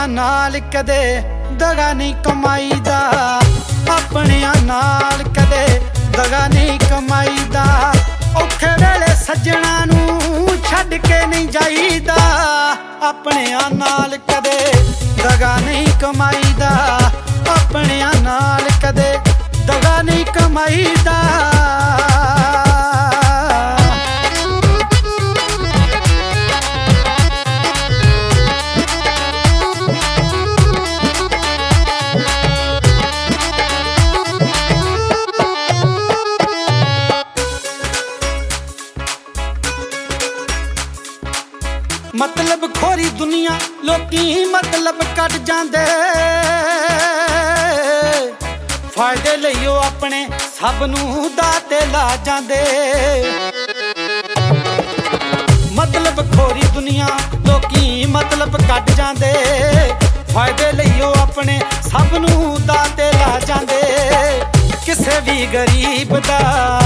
नाल कदे दगा नहीं कमाईदा, अपनियां नाल कदे दगा नहीं कमाईदा। औखे वेले सज्जणा नूं छड्ड के नहीं जाईदा, अपनियां नाल कदे दगा नहीं कमाईदा, अपनियां नाल कदे दगा नहीं कमाईदा। मतलब खोरी दुनिया लोकी मतलब कट जांदे, फायदे लईओ अपने सब नूं दाते ला जांदे। मतलब खोरी दुनिया लोकी मतलब कट जांदे, फायदे लईओ अपने सब नूं दाते ला जांदे। किसे भी गरीब दा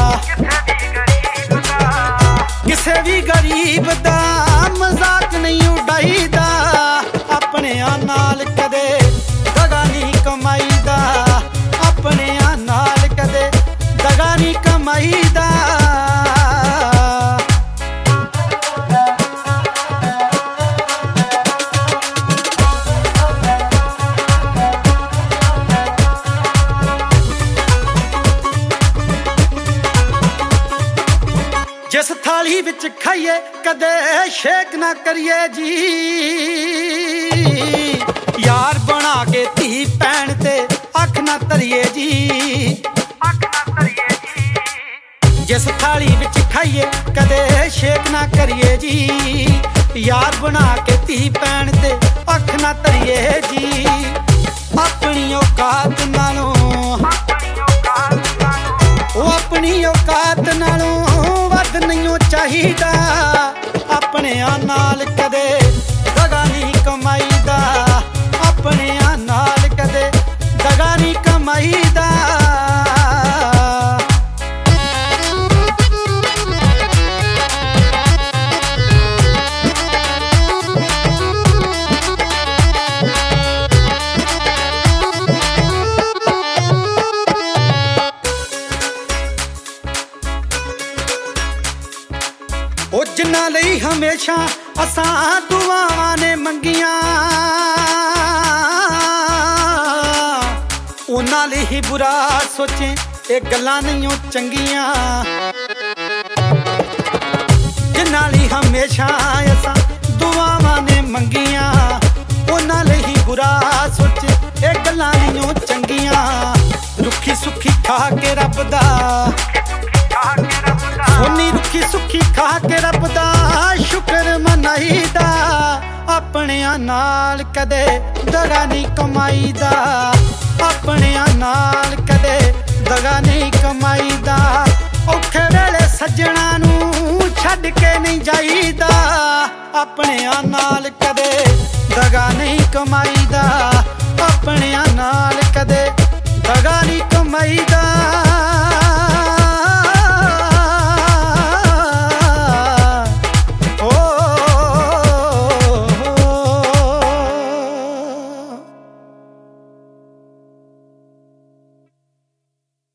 किसे भी गरीब दा मजाक नहीं उड़ाईदा, अपनियां नाल कदे दगा नहीं कमाईदा, अपनियां नाल कदे दगा नहीं कमाईदा। जिस थाली विच खाइए कदे शेक ना करिए जी, यार बना के धी भैन ते अख ना धरिए जी। जिस थाली विच खाइए कदे शेक ना करिए जी, यार बना के धी भैन ते अख ना धरिए जी। अपनी औकात नालों अपनी औकात नालों वध नहीं चाहिदा, अपनियां नाल कदे दगा नहीं कमाईदा, अपनियां नाल कदे दगा नहीं कमाईदा। ओ जिन्हां लई हमेशा असां दुआवां ने मंगियां, उन्हां लई ही बुरा सोचे ये गल्लां नहीं चंगियां। जिन्हां लई हमेशा असां दुआवां ने मंगियां, उन्हां लई ही बुरा सोचे ये गल्लां नहीं चंगियां। रुखी सुखी खा के रब दा सोनी रुखी सुखी खा के रब दा शुक्र मनाईदा, अपनियां नाल कदे दगा नहीं कमाईदा, अपनियां नाल कदे दगा नहीं कमाईदा। औखे वेले सज्जणा नूं छड्ड के नहीं जाईदा, अपनियां नाल कदे दगा नहीं कमाईदा, अपनियां नाल कदे दगा नहीं कमाईदा।